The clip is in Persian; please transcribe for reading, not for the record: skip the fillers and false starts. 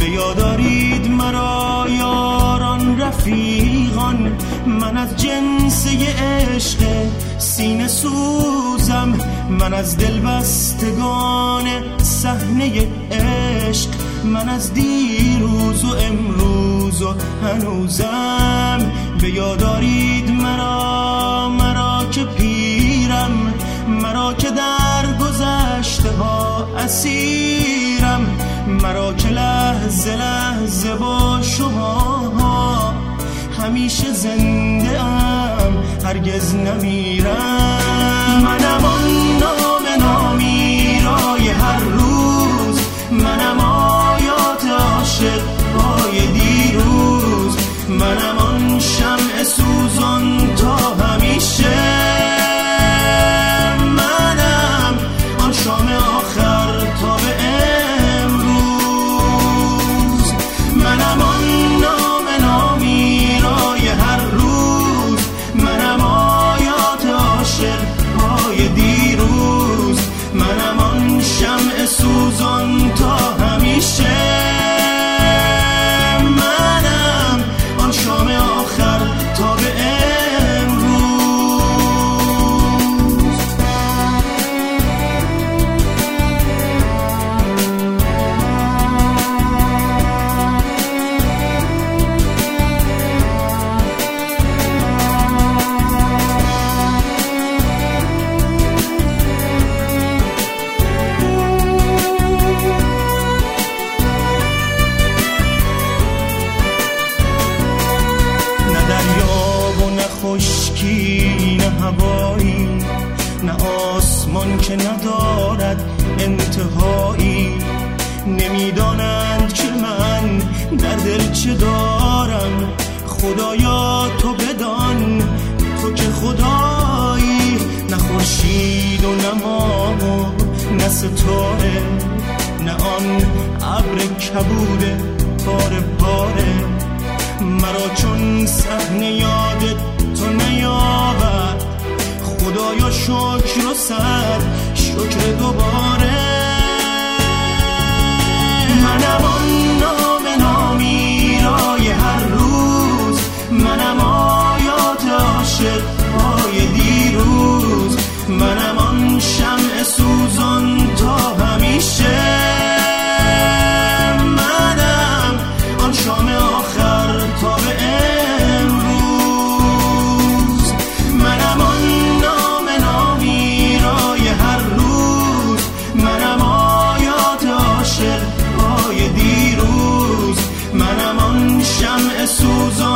به یاد دارید مرا یاران رفیقان، من از جنسه عشق سینه سوزم، من از دل بستگان صحنه عشق، من از دیروز و امروز و هنوزم. به یاد دارید مرا که پیرم، مرا که در گذشته ها اسیرم، مرا که لحظه لحظه با شما همیشه زنده ام، هرگز نمیرم. منم آن نام نامیرای هر روز، منم آیات عاشق های دیروز، منم آن شمع سوزان تا همیشه، منم آن شام آخر تا به امروز، منم آن نام نامیرای هر روز، منم آیات عاشق های دیروز، منم آن شمع سوزان تا همیشه، منم آن شام آخر تا به خشکی، نه هوایی، نه آسمان که ندارد انتهایی، نمیدانند که من در دل چه دارم. خدایا تو بدان، تو که خدایی، نه خورشید و نه ماه و نه ستاره، نه آن ابر کبوده پاره پاره، مرا چون صحنه یادت تو نیاورد. خدایا شکر و صد شکر دوباره، منم آن نام نامیرای هر روز، منم آیات عاشق های دیروز، منم آن شمع سوزان تا همیشه، منم آن شام آخر تا به امروز، منم آن نام نامیرای هر روز، منم آیات عاشق های دیروز، منم آن شمع سوزان